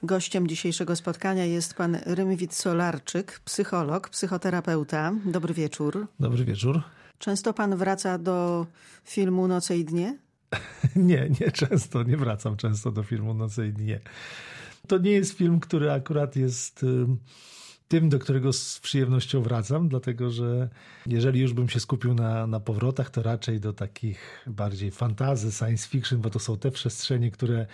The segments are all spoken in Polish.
Gościem dzisiejszego spotkania jest pan Rymwid Solarczyk, psycholog, psychoterapeuta. Dobry wieczór. Dobry wieczór. Często pan wraca do filmu Noce i dnie? Nie często, nie wracam często do filmu Noce i dnie. To nie jest film, który akurat jest tym, do którego z przyjemnością wracam, dlatego że jeżeli już bym się skupił na powrotach, to raczej do takich bardziej fantasy, science fiction, bo to są te przestrzenie,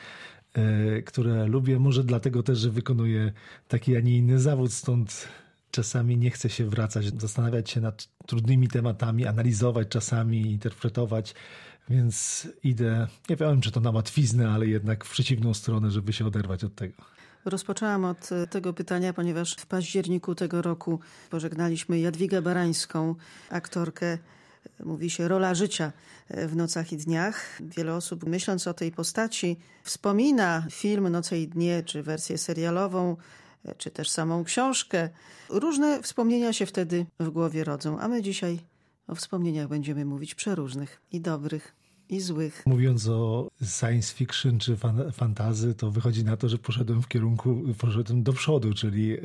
które lubię. Może dlatego też, że wykonuję taki, a nie inny zawód, stąd czasami nie chcę się wracać, zastanawiać się nad trudnymi tematami, analizować czasami, interpretować, więc idę, nie wiem, czy to na łatwiznę, ale jednak w przeciwną stronę, żeby się oderwać od tego. Rozpoczęłam od tego pytania, ponieważ w październiku tego roku pożegnaliśmy Jadwigę Barańską, aktorkę, mówi się, rola życia w Nocach i dniach. Wiele osób, myśląc o tej postaci, wspomina film Noce i dnie, czy wersję serialową, czy też samą książkę. Różne wspomnienia się wtedy w głowie rodzą, a my dzisiaj o wspomnieniach będziemy mówić przeróżnych, i dobrych, i złych. Mówiąc o science fiction czy fantasy, to wychodzi na to, że poszedłem do przodu,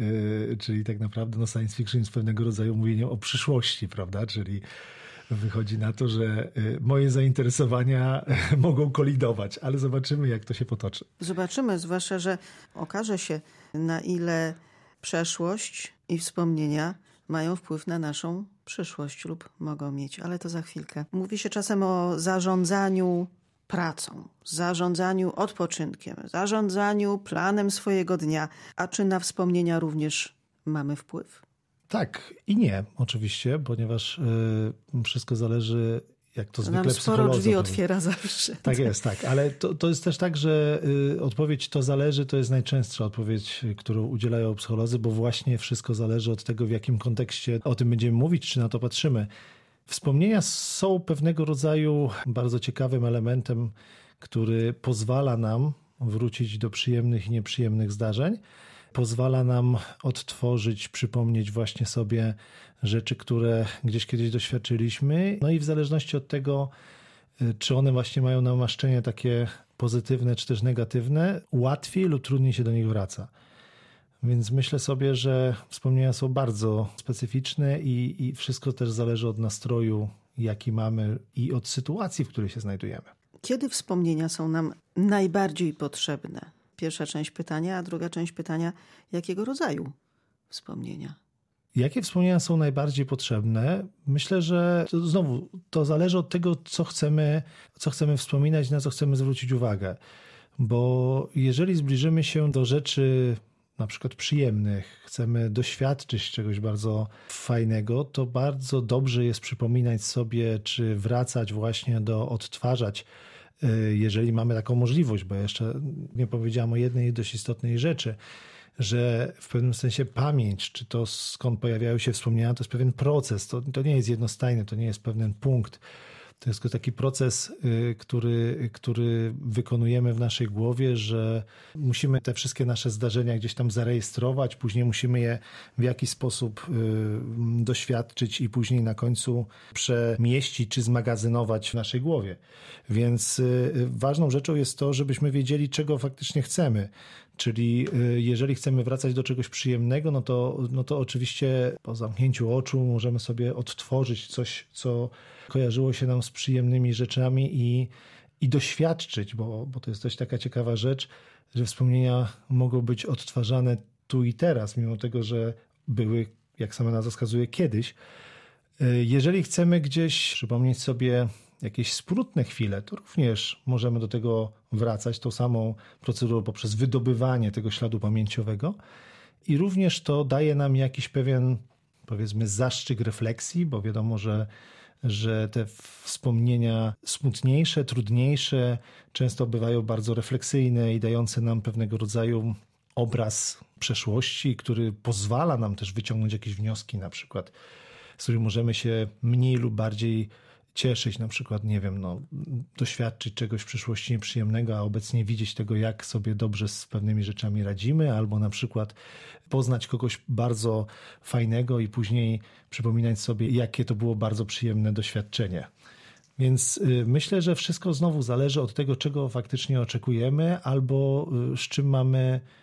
czyli tak naprawdę science fiction jest pewnego rodzaju mówieniem o przyszłości, prawda? Czyli wychodzi na to, że moje zainteresowania mogą kolidować, ale zobaczymy, jak to się potoczy. Zobaczymy, zwłaszcza, że okaże się, na ile przeszłość i wspomnienia mają wpływ na naszą przyszłość lub mogą mieć, ale to za chwilkę. Mówi się czasem o zarządzaniu pracą, zarządzaniu odpoczynkiem, zarządzaniu planem swojego dnia. A czy na wspomnienia również mamy wpływ? Tak i nie, oczywiście, ponieważ wszystko zależy, jak to zwykle psycholodzy. Sporo drzwi otwiera zawsze. Tak jest, tak, ale to jest też tak, że odpowiedź to zależy, to jest najczęstsza odpowiedź, którą udzielają psycholodzy, bo właśnie wszystko zależy od tego, w jakim kontekście o tym będziemy mówić, czy na to patrzymy. Wspomnienia są pewnego rodzaju bardzo ciekawym elementem, który pozwala nam wrócić do przyjemnych i nieprzyjemnych zdarzeń. Pozwala nam odtworzyć, przypomnieć właśnie sobie rzeczy, które gdzieś kiedyś doświadczyliśmy. No i w zależności od tego, czy one właśnie mają namaszczenie takie pozytywne, czy też negatywne, łatwiej lub trudniej się do nich wraca. Więc myślę sobie, że wspomnienia są bardzo specyficzne i wszystko też zależy od nastroju, jaki mamy i od sytuacji, w której się znajdujemy. Kiedy wspomnienia są nam najbardziej potrzebne? Pierwsza część pytania, a druga część pytania, jakiego rodzaju wspomnienia? Jakie wspomnienia są najbardziej potrzebne? Myślę, że to zależy od tego, co chcemy wspominać, na co chcemy zwrócić uwagę. Bo jeżeli zbliżymy się do rzeczy na przykład przyjemnych, chcemy doświadczyć czegoś bardzo fajnego, to bardzo dobrze jest przypominać sobie, czy wracać właśnie odtwarzać, jeżeli mamy taką możliwość, bo jeszcze nie powiedziałam o jednej dość istotnej rzeczy, że w pewnym sensie pamięć, czy to skąd pojawiają się wspomnienia, to jest pewien proces, to nie jest jednostajne, to nie jest pewien punkt. To jest taki proces, który wykonujemy w naszej głowie, że musimy te wszystkie nasze zdarzenia gdzieś tam zarejestrować, później musimy je w jakiś sposób doświadczyć i później na końcu przemieścić czy zmagazynować w naszej głowie. Więc ważną rzeczą jest to, żebyśmy wiedzieli, czego faktycznie chcemy. Czyli jeżeli chcemy wracać do czegoś przyjemnego, no to oczywiście po zamknięciu oczu możemy sobie odtworzyć coś, co kojarzyło się nam z przyjemnymi rzeczami i doświadczyć, bo to jest dość taka ciekawa rzecz, że wspomnienia mogą być odtwarzane tu i teraz, mimo tego, że były, jak sama nazwa wskazuje, kiedyś. Jeżeli chcemy gdzieś przypomnieć sobie jakieś smutne chwile, to również możemy do tego wracać tą samą procedurą poprzez wydobywanie tego śladu pamięciowego i również to daje nam jakiś pewien, powiedzmy, zastrzyk refleksji, bo wiadomo, że te wspomnienia smutniejsze, trudniejsze często bywają bardzo refleksyjne i dające nam pewnego rodzaju obraz przeszłości, który pozwala nam też wyciągnąć jakieś wnioski, na przykład, z których możemy się mniej lub bardziej cieszyć, na przykład, nie wiem, doświadczyć czegoś w przyszłości nieprzyjemnego, a obecnie widzieć tego, jak sobie dobrze z pewnymi rzeczami radzimy, albo na przykład poznać kogoś bardzo fajnego i później przypominać sobie, jakie to było bardzo przyjemne doświadczenie. Więc myślę, że wszystko znowu zależy od tego, czego faktycznie oczekujemy, albo z czym mamy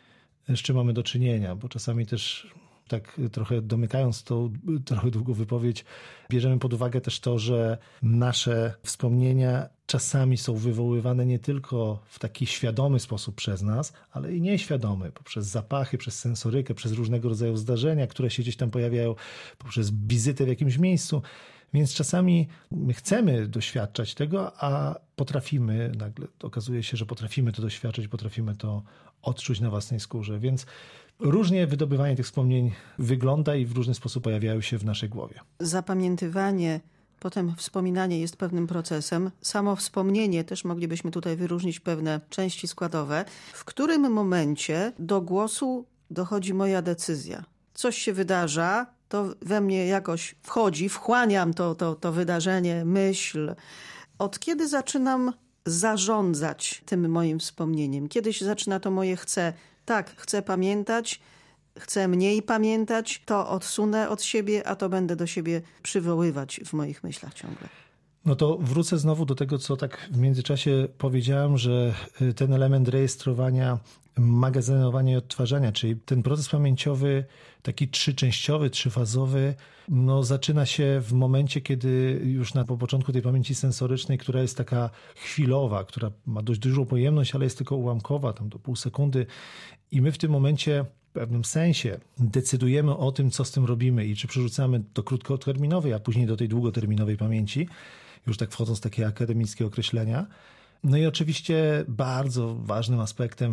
z czym mamy do czynienia, bo czasami też tak trochę domykając tą trochę długą wypowiedź, bierzemy pod uwagę też to, że nasze wspomnienia czasami są wywoływane nie tylko w taki świadomy sposób przez nas, ale i nieświadomy, poprzez zapachy, przez sensorykę, przez różnego rodzaju zdarzenia, które się gdzieś tam pojawiają, poprzez wizytę w jakimś miejscu. Więc czasami my chcemy doświadczać tego, a potrafimy, nagle okazuje się, że potrafimy to doświadczyć, potrafimy to odczuć na własnej skórze. Więc różnie wydobywanie tych wspomnień wygląda i w różny sposób pojawiają się w naszej głowie. Zapamiętywanie, potem wspominanie jest pewnym procesem. Samo wspomnienie też moglibyśmy tutaj wyróżnić pewne części składowe. W którym momencie do głosu dochodzi moja decyzja? Coś się wydarza, to we mnie jakoś wchodzi, wchłaniam to wydarzenie, myśl. Od kiedy zaczynam zarządzać tym moim wspomnieniem? Kiedy się zaczyna to moje chcę? Tak, chcę pamiętać, chcę mniej pamiętać, to odsunę od siebie, a to będę do siebie przywoływać w moich myślach ciągle. No to wrócę znowu do tego, co tak w międzyczasie powiedziałem, że ten element rejestrowania, magazynowania i odtwarzania, czyli ten proces pamięciowy, taki trzyczęściowy, trzyfazowy, no zaczyna się w momencie, kiedy już po początku tej pamięci sensorycznej, która jest taka chwilowa, która ma dość dużą pojemność, ale jest tylko ułamkowa, tam do pół sekundy i my w tym momencie w pewnym sensie decydujemy o tym, co z tym robimy i czy przerzucamy do krótkoterminowej, a później do tej długoterminowej pamięci, już tak wchodząc w takie akademickie określenia. No i oczywiście bardzo ważnym aspektem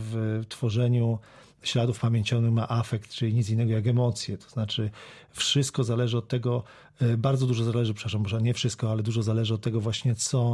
w tworzeniu śladów pamięciowych ma afekt, czyli nic innego jak emocje. To znaczy wszystko zależy od tego, bardzo dużo zależy, może nie wszystko, ale dużo zależy od tego właśnie, co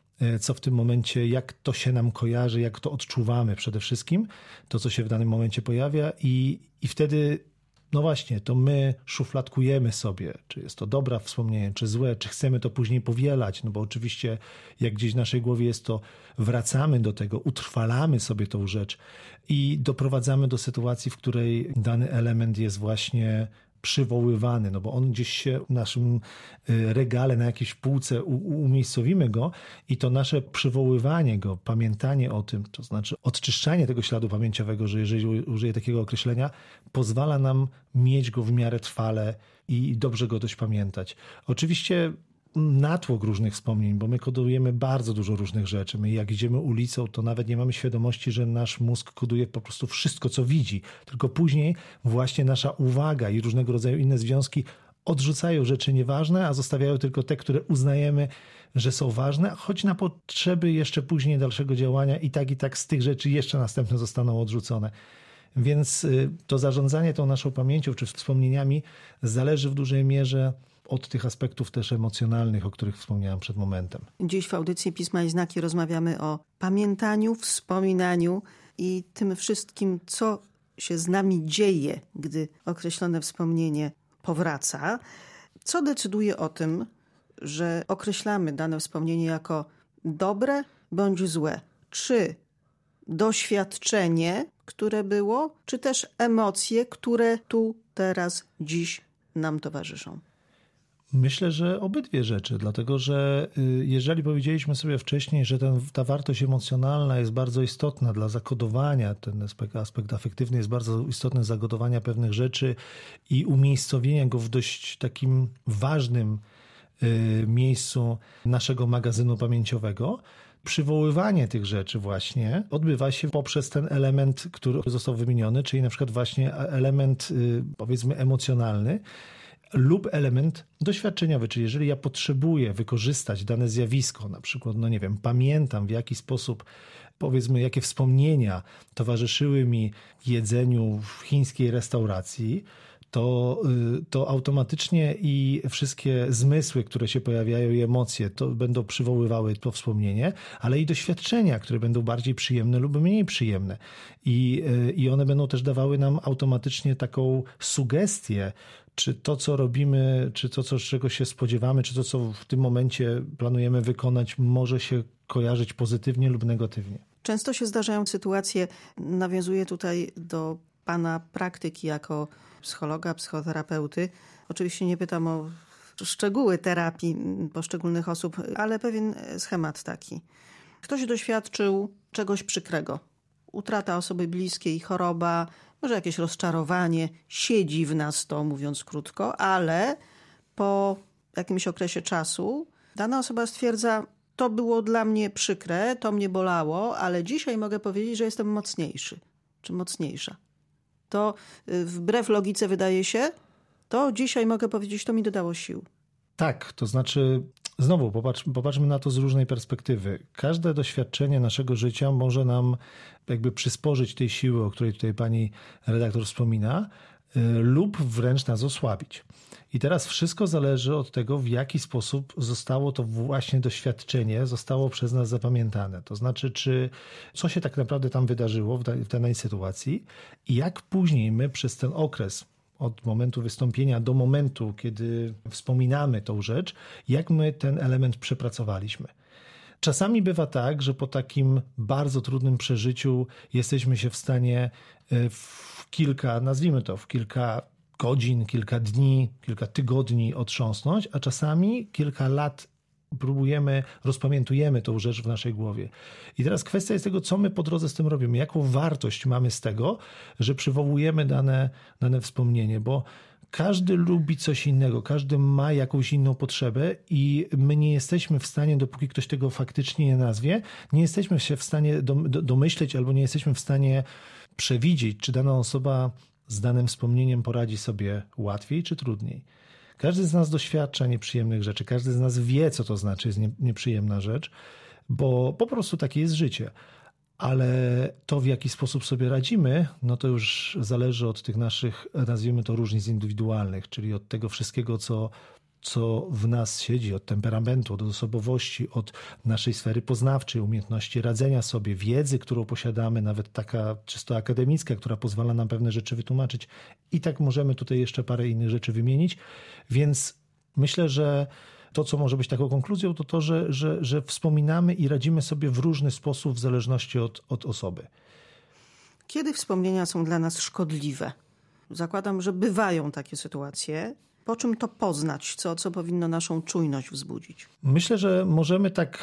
w tym momencie, jak to się nam kojarzy, jak to odczuwamy przede wszystkim, to co się w danym momencie pojawia i wtedy no właśnie, to my szufladkujemy sobie, czy jest to dobre wspomnienie, czy złe, czy chcemy to później powielać, no bo oczywiście jak gdzieś w naszej głowie jest, to wracamy do tego, utrwalamy sobie tą rzecz i doprowadzamy do sytuacji, w której dany element jest właśnie przywoływany, no bo on gdzieś się w naszym regale na jakiejś półce umiejscowimy go i to nasze przywoływanie go, pamiętanie o tym, to znaczy odczyszczanie tego śladu pamięciowego, że jeżeli użyję takiego określenia, pozwala nam mieć go w miarę trwale i dobrze go dość pamiętać. Oczywiście natłok różnych wspomnień, bo my kodujemy bardzo dużo różnych rzeczy. My jak idziemy ulicą, to nawet nie mamy świadomości, że nasz mózg koduje po prostu wszystko, co widzi. Tylko później właśnie nasza uwaga i różnego rodzaju inne związki odrzucają rzeczy nieważne, a zostawiają tylko te, które uznajemy, że są ważne, choć na potrzeby jeszcze później dalszego działania i tak z tych rzeczy jeszcze następne zostaną odrzucone. Więc to zarządzanie tą naszą pamięcią czy wspomnieniami zależy w dużej mierze od tych aspektów też emocjonalnych, o których wspomniałem przed momentem. Dziś w audycji Pisma i Znaki rozmawiamy o pamiętaniu, wspominaniu i tym wszystkim, co się z nami dzieje, gdy określone wspomnienie powraca. Co decyduje o tym, że określamy dane wspomnienie jako dobre bądź złe? Czy doświadczenie, które było, czy też emocje, które tu, teraz, dziś nam towarzyszą? Myślę, że obydwie rzeczy, dlatego że jeżeli powiedzieliśmy sobie wcześniej, że ta wartość emocjonalna jest bardzo istotna dla zakodowania, ten aspekt afektywny jest bardzo istotny dla zakodowania pewnych rzeczy i umiejscowienia go w dość takim ważnym miejscu naszego magazynu pamięciowego, przywoływanie tych rzeczy właśnie odbywa się poprzez ten element, który został wymieniony, czyli na przykład właśnie element powiedzmy emocjonalny, lub element doświadczeniowy, czyli jeżeli ja potrzebuję wykorzystać dane zjawisko, na przykład, no nie wiem, pamiętam w jaki sposób, powiedzmy, jakie wspomnienia towarzyszyły mi jedzeniu w chińskiej restauracji, to automatycznie i wszystkie zmysły, które się pojawiają i emocje, to będą przywoływały to wspomnienie, ale i doświadczenia, które będą bardziej przyjemne lub mniej przyjemne. I one będą też dawały nam automatycznie taką sugestię, czy to, co robimy, czy to, czego się spodziewamy, czy to, co w tym momencie planujemy wykonać, może się kojarzyć pozytywnie lub negatywnie. Często się zdarzają sytuacje, nawiązuję tutaj do pana praktyki jako psychologa, psychoterapeuty. Oczywiście nie pytam o szczegóły terapii poszczególnych osób, ale pewien schemat taki. Ktoś doświadczył czegoś przykrego. utrata osoby bliskiej, choroba, może jakieś rozczarowanie, siedzi w nas to, mówiąc krótko, ale po jakimś okresie czasu dana osoba stwierdza, to było dla mnie przykre, to mnie bolało, ale dzisiaj mogę powiedzieć, że jestem mocniejszy czy mocniejsza. To wbrew logice wydaje się, to dzisiaj mogę powiedzieć, to mi dodało sił. Tak, to znaczy znowu popatrzmy na to z różnej perspektywy. Każde doświadczenie naszego życia może nam jakby przysporzyć tej siły, o której tutaj pani redaktor wspomina, lub wręcz nas osłabić. I teraz wszystko zależy od tego, w jaki sposób zostało to właśnie doświadczenie, zostało przez nas zapamiętane. To znaczy, co się tak naprawdę tam wydarzyło w danej sytuacji i jak później my przez ten okres, od momentu wystąpienia do momentu, kiedy wspominamy tą rzecz, jak my ten element przepracowaliśmy. Czasami bywa tak, że po takim bardzo trudnym przeżyciu jesteśmy się w stanie w kilka godzin, kilka dni, kilka tygodni otrząsnąć, a czasami kilka lat rozpamiętujemy tą rzecz w naszej głowie. I teraz kwestia jest tego, co my po drodze z tym robimy, jaką wartość mamy z tego, że przywołujemy dane wspomnienie, bo każdy lubi coś innego, każdy ma jakąś inną potrzebę i my nie jesteśmy w stanie, dopóki ktoś tego faktycznie nie nazwie, nie jesteśmy się w stanie domyśleć albo nie jesteśmy w stanie przewidzieć, czy dana osoba z danym wspomnieniem poradzi sobie łatwiej czy trudniej. Każdy z nas doświadcza nieprzyjemnych rzeczy, każdy z nas wie, co to znaczy jest nieprzyjemna rzecz, bo po prostu takie jest życie. Ale to, w jaki sposób sobie radzimy, no to już zależy od tych naszych, nazwijmy to, różnic indywidualnych, czyli od tego wszystkiego, co w nas siedzi, od temperamentu, od osobowości, od naszej sfery poznawczej, umiejętności radzenia sobie, wiedzy, którą posiadamy, nawet taka czysto akademicka, która pozwala nam pewne rzeczy wytłumaczyć. I tak możemy tutaj jeszcze parę innych rzeczy wymienić. Więc myślę, że to, co może być taką konkluzją, to to, że wspominamy i radzimy sobie w różny sposób w zależności od osoby. Kiedy wspomnienia są dla nas szkodliwe? Zakładam, że bywają takie sytuacje. Po czym to poznać? Co powinno naszą czujność wzbudzić? Myślę, że możemy tak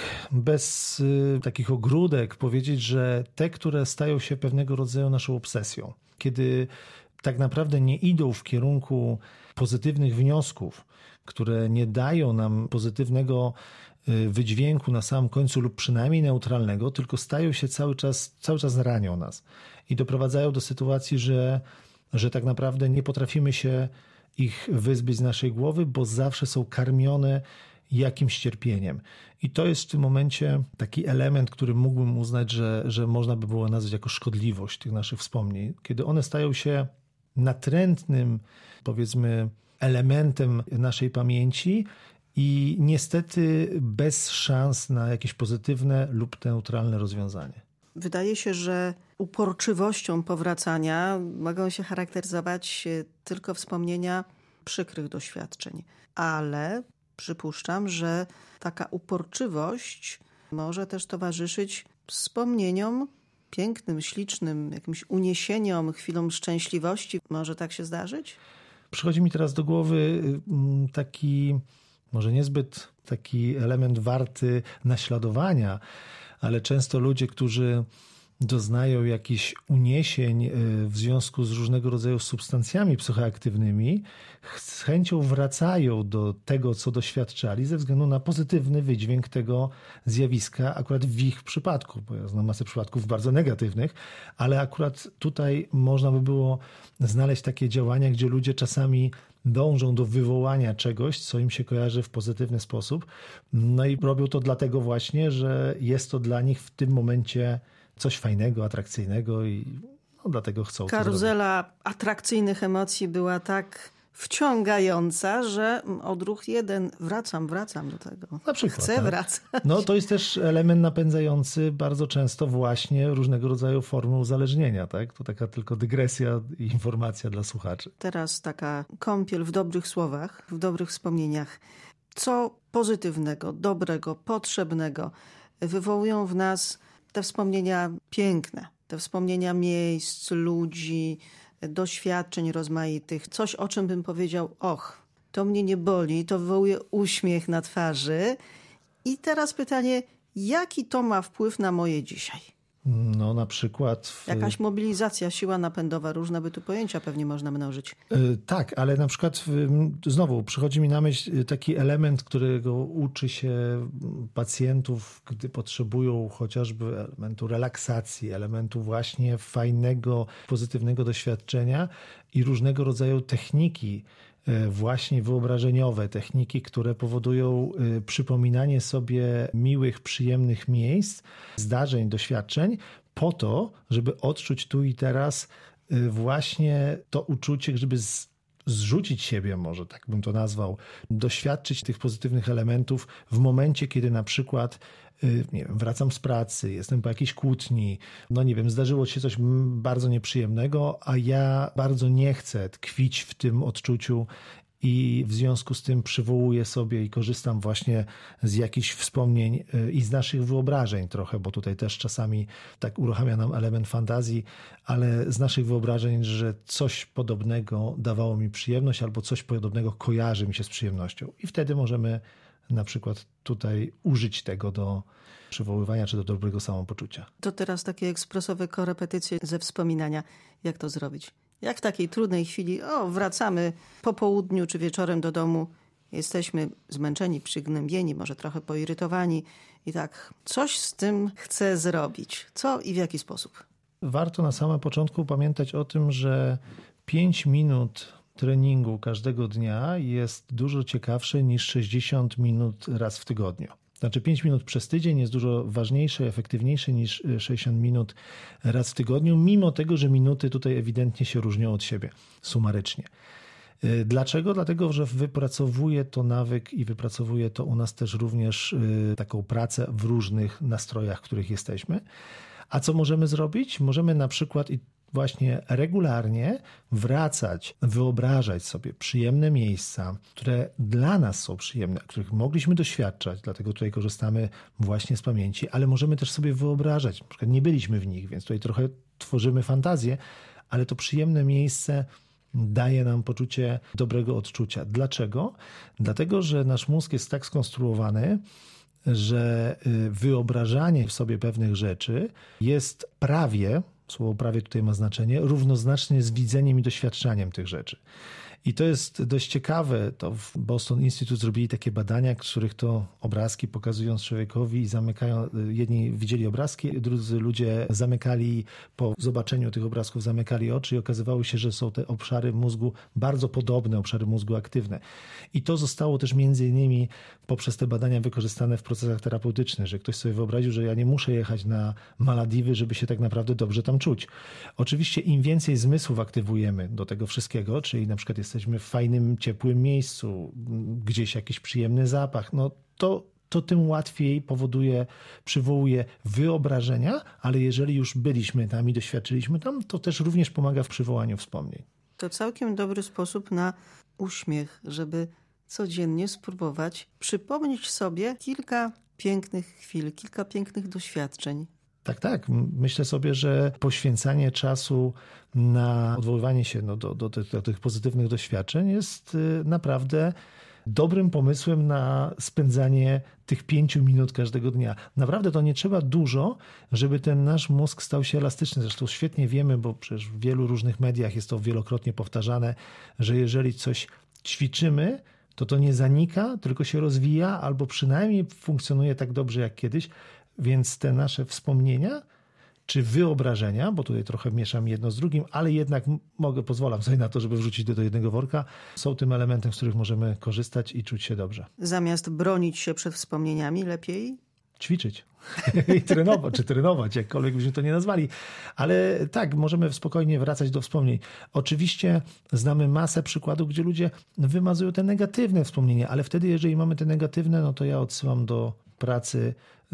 bez takich ogródek powiedzieć, że te, które stają się pewnego rodzaju naszą obsesją, kiedy tak naprawdę nie idą w kierunku pozytywnych wniosków, które nie dają nam pozytywnego wydźwięku na samym końcu lub przynajmniej neutralnego, tylko stają się cały czas ranią nas i doprowadzają do sytuacji, że tak naprawdę nie potrafimy się ich wyzbyć z naszej głowy, bo zawsze są karmione jakimś cierpieniem. I to jest w tym momencie taki element, który mógłbym uznać, że można by było nazwać jako szkodliwość tych naszych wspomnień, kiedy one stają się natrętnym, powiedzmy, elementem naszej pamięci i niestety bez szans na jakieś pozytywne lub neutralne rozwiązanie. Wydaje się, że uporczywością powracania mogą się charakteryzować tylko wspomnienia przykrych doświadczeń, ale przypuszczam, że taka uporczywość może też towarzyszyć wspomnieniom pięknym, ślicznym, jakimś uniesieniom, chwilom szczęśliwości. Może tak się zdarzyć? Przychodzi mi teraz do głowy taki, może niezbyt taki element warty naśladowania, ale często ludzie, którzy doznają jakichś uniesień w związku z różnego rodzaju substancjami psychoaktywnymi, z chęcią wracają do tego, co doświadczali, ze względu na pozytywny wydźwięk tego zjawiska, akurat w ich przypadku, bo ja znam masę przypadków bardzo negatywnych, ale akurat tutaj można by było znaleźć takie działania, gdzie ludzie czasami dążą do wywołania czegoś, co im się kojarzy w pozytywny sposób. No i robią to dlatego właśnie, że jest to dla nich w tym momencie coś fajnego, atrakcyjnego i dlatego chcą to zrobić. Karuzela atrakcyjnych emocji była tak wciągająca, że odruch jeden, wracam do tego. Na przykład, chcę wracać. No to jest też element napędzający bardzo często właśnie różnego rodzaju formy uzależnienia. Tak? To taka tylko dygresja i informacja dla słuchaczy. Teraz taka kąpiel w dobrych słowach, w dobrych wspomnieniach. Co pozytywnego, dobrego, potrzebnego wywołują w nas te wspomnienia piękne, te wspomnienia miejsc, ludzi, doświadczeń rozmaitych. Coś, o czym bym powiedział, to mnie nie boli, to wywołuje uśmiech na twarzy. I teraz pytanie, jaki to ma wpływ na moje dzisiaj? No na przykład... Jakaś mobilizacja, siła napędowa, różne by tu pojęcia pewnie można mnożyć. Tak, ale na przykład znowu przychodzi mi na myśl taki element, którego uczy się pacjentów, gdy potrzebują chociażby elementu relaksacji, elementu właśnie fajnego, pozytywnego doświadczenia i różnego rodzaju techniki właśnie wyobrażeniowe, techniki, które powodują przypominanie sobie miłych, przyjemnych miejsc, zdarzeń, doświadczeń, po to, żeby odczuć tu i teraz właśnie to uczucie, żeby zrzucić siebie, może tak bym to nazwał, doświadczyć tych pozytywnych elementów w momencie, kiedy na przykład nie wiem, wracam z pracy, jestem po jakiejś kłótni, no nie wiem, zdarzyło się coś bardzo nieprzyjemnego, a ja bardzo nie chcę tkwić w tym odczuciu i w związku z tym przywołuję sobie i korzystam właśnie z jakichś wspomnień i z naszych wyobrażeń trochę, bo tutaj też czasami tak uruchamia nam element fantazji, ale z naszych wyobrażeń, że coś podobnego dawało mi przyjemność albo coś podobnego kojarzy mi się z przyjemnością. I wtedy możemy na przykład tutaj użyć tego do przywoływania czy do dobrego samopoczucia. To teraz takie ekspresowe korepetycje ze wspominania. Jak to zrobić? Jak w takiej trudnej chwili, wracamy po południu czy wieczorem do domu, jesteśmy zmęczeni, przygnębieni, może trochę poirytowani i tak coś z tym chcę zrobić. Co i w jaki sposób? Warto na samym początku pamiętać o tym, że 5 minut treningu każdego dnia jest dużo ciekawsze niż 60 minut raz w tygodniu. Znaczy 5 minut przez tydzień jest dużo ważniejsze, efektywniejsze niż 60 minut raz w tygodniu, mimo tego, że minuty tutaj ewidentnie się różnią od siebie, sumarycznie. Dlaczego? Dlatego, że wypracowuje to nawyk i wypracowuje to u nas też również taką pracę w różnych nastrojach, w których jesteśmy. A co możemy zrobić? Możemy na przykład właśnie regularnie wracać, wyobrażać sobie przyjemne miejsca, które dla nas są przyjemne, których mogliśmy doświadczać, dlatego tutaj korzystamy właśnie z pamięci, ale możemy też sobie wyobrażać, na przykład nie byliśmy w nich, więc tutaj trochę tworzymy fantazję, ale to przyjemne miejsce daje nam poczucie dobrego odczucia. Dlaczego? Dlatego, że nasz mózg jest tak skonstruowany, że wyobrażanie w sobie pewnych rzeczy jest prawie, słowo prawie tutaj ma znaczenie, równoznacznie z widzeniem i doświadczaniem tych rzeczy. I to jest dość ciekawe. To w Boston Institute zrobili takie badania, w których to obrazki pokazując człowiekowi i zamykają, jedni widzieli obrazki, drudzy ludzie zamykali, po zobaczeniu tych obrazków zamykali oczy i okazywało się, że są te obszary mózgu, bardzo podobne obszary mózgu aktywne. I to zostało też między innymi poprzez te badania wykorzystane w procesach terapeutycznych, że ktoś sobie wyobraził, że ja nie muszę jechać na Malediwy, żeby się tak naprawdę dobrze tam czuć. Oczywiście im więcej zmysłów aktywujemy do tego wszystkiego, czyli na przykład jesteśmy w fajnym, ciepłym miejscu, gdzieś jakiś przyjemny zapach, no to tym łatwiej przywołuje wyobrażenia, ale jeżeli już byliśmy tam i doświadczyliśmy tam, to też również pomaga w przywołaniu wspomnień. To całkiem dobry sposób na uśmiech, żeby codziennie spróbować przypomnieć sobie kilka pięknych chwil, kilka pięknych doświadczeń. Tak. Myślę sobie, że poświęcanie czasu na odwoływanie się do tych pozytywnych doświadczeń jest naprawdę dobrym pomysłem na spędzanie tych 5 minut każdego dnia. Naprawdę to nie trzeba dużo, żeby ten nasz mózg stał się elastyczny. Zresztą świetnie wiemy, bo przecież w wielu różnych mediach jest to wielokrotnie powtarzane, że jeżeli coś ćwiczymy, to nie zanika, tylko się rozwija albo przynajmniej funkcjonuje tak dobrze jak kiedyś. Więc te nasze wspomnienia czy wyobrażenia, bo tutaj trochę mieszam jedno z drugim, ale jednak pozwalam sobie na to, żeby wrzucić do jednego worka, są tym elementem, z których możemy korzystać i czuć się dobrze. Zamiast bronić się przed wspomnieniami, lepiej ćwiczyć i trenować, jakkolwiek byśmy to nie nazwali. Ale tak, możemy spokojnie wracać do wspomnień. Oczywiście znamy masę przykładów, gdzie ludzie wymazują te negatywne wspomnienia, ale wtedy, jeżeli mamy te negatywne, no to ja odsyłam do pracy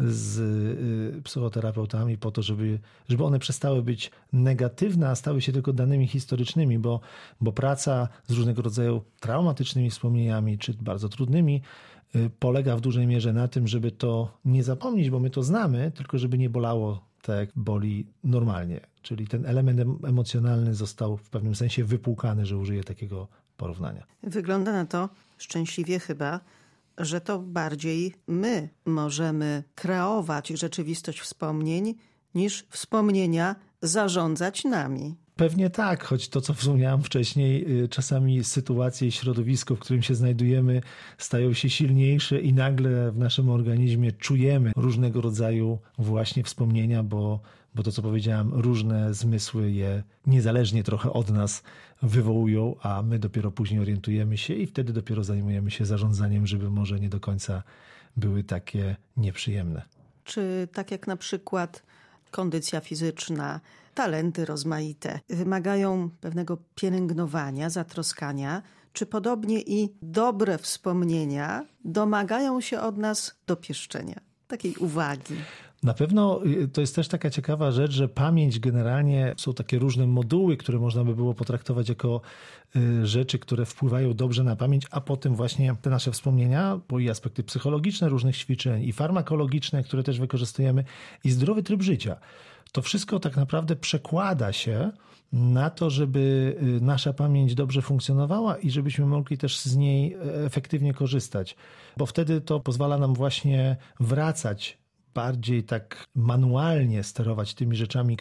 z psychoterapeutami po to, żeby one przestały być negatywne, a stały się tylko danymi historycznymi, bo praca z różnego rodzaju traumatycznymi wspomnieniami, czy bardzo trudnymi, polega w dużej mierze na tym, żeby to nie zapomnieć, bo my to znamy, tylko żeby nie bolało tak, jak boli normalnie. Czyli ten element emocjonalny został w pewnym sensie wypłukany, że użyję takiego porównania. Wygląda na to, szczęśliwie chyba, że to bardziej my możemy kreować rzeczywistość wspomnień niż wspomnienia zarządzać nami. Pewnie tak, choć to, co wspomniałem wcześniej, czasami sytuacje i środowisko, w którym się znajdujemy, stają się silniejsze i nagle w naszym organizmie czujemy różnego rodzaju właśnie wspomnienia, bo to, co powiedziałem, różne zmysły je niezależnie trochę od nas wywołują, a my dopiero później orientujemy się i wtedy dopiero zajmujemy się zarządzaniem, żeby może nie do końca były takie nieprzyjemne. Czy tak jak na przykład kondycja fizyczna, talenty rozmaite wymagają pewnego pielęgnowania, zatroskania, czy podobnie i dobre wspomnienia domagają się od nas dopieszczenia, takiej uwagi? Na pewno to jest też taka ciekawa rzecz, że pamięć generalnie są takie różne moduły, które można by było potraktować jako rzeczy, które wpływają dobrze na pamięć, a potem właśnie te nasze wspomnienia, bo i aspekty psychologiczne różnych ćwiczeń, i farmakologiczne, które też wykorzystujemy, i zdrowy tryb życia. To wszystko tak naprawdę przekłada się na to, żeby nasza pamięć dobrze funkcjonowała i żebyśmy mogli też z niej efektywnie korzystać, bo wtedy to pozwala nam właśnie wracać bardziej tak manualnie sterować tymi rzeczami,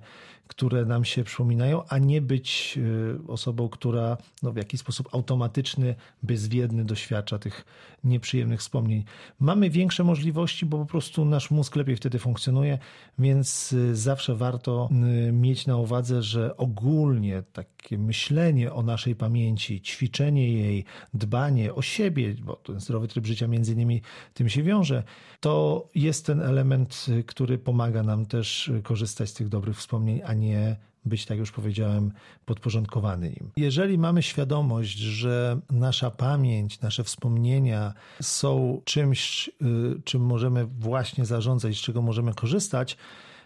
które nam się przypominają, a nie być osobą, która w jakiś sposób automatyczny, bezwiedny doświadcza tych nieprzyjemnych wspomnień. Mamy większe możliwości, bo po prostu nasz mózg lepiej wtedy funkcjonuje, więc zawsze warto mieć na uwadze, że ogólnie takie myślenie o naszej pamięci, ćwiczenie jej, dbanie o siebie, bo ten zdrowy tryb życia między innymi tym się wiąże, to jest ten element, który pomaga nam też korzystać z tych dobrych wspomnień, a nie być, tak już powiedziałem, podporządkowany im. Jeżeli mamy świadomość, że nasza pamięć, nasze wspomnienia są czymś, czym możemy właśnie zarządzać, z czego możemy korzystać,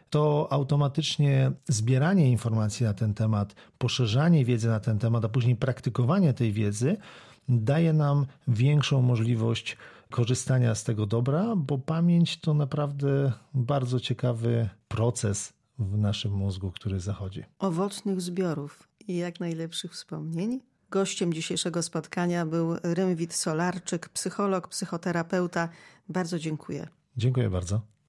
to automatycznie zbieranie informacji na ten temat, poszerzanie wiedzy na ten temat, a później praktykowanie tej wiedzy daje nam większą możliwość korzystania z tego dobra, bo pamięć to naprawdę bardzo ciekawy proces w naszym mózgu, który zachodzi. Owocnych zbiorów i jak najlepszych wspomnień. Gościem dzisiejszego spotkania był Rymwid Solarczyk, psycholog, psychoterapeuta. Bardzo dziękuję. Dziękuję bardzo.